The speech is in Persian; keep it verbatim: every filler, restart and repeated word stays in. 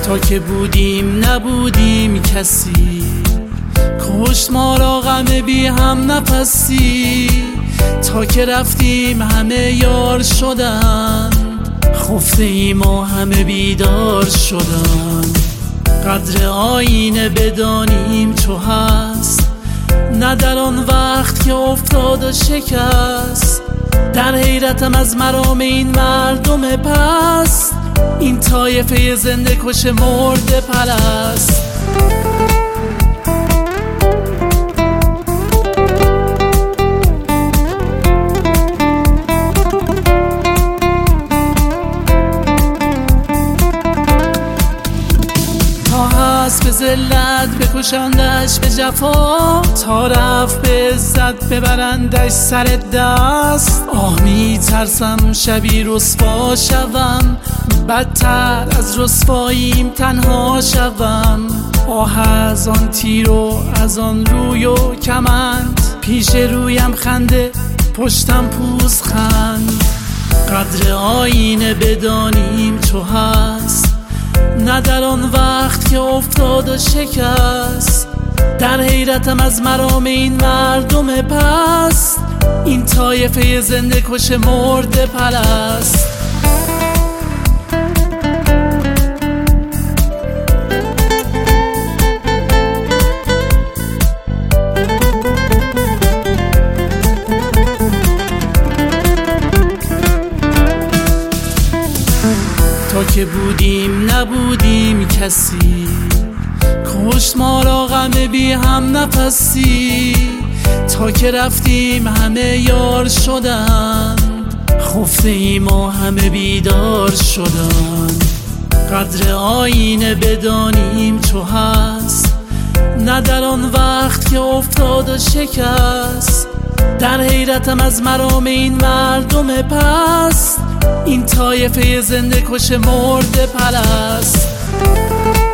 تا که بودیم نبودیم کسی، کشت ما را غم بی هم نفسی. تا که رفتیم همه یار شدن، خفته ایم و همه بیدار شدن. قدر آینه بدانیم چو هست، نه در آن وقت که افتاد و شکست. در حیرتم از مرام این مردم پست، این طایفه زنده کش مرده پرست. به ذلت بکشندش به جفا، تا رفت به عزت ببرندش سر دست. آه می ترسم شبی رسوا شوم، بدتر از رسواییم تنها شوم. آه از آن تیر و از آن روی و کمند، پیش رویم خنده پشتم پوزخند. قدر آینه بدانیم چو هست، نه در آن وقت که افتاد و شکست. در حیرتم از مرام این مردم پست، این طایفه زنده کش مرده پرست. تا که بودیم نبودیم کسی، کشت ما را غم بی هم نفسی. تا که رفتیم همه یار شدند، خفته ایم و همه بیدار شدند. قدر آینه بدانیم چو هست، نه در آن وقت که افتاد و شکست. در حیرتم از مرام این مردم پست، این طایفه زنده کش مرده پرست.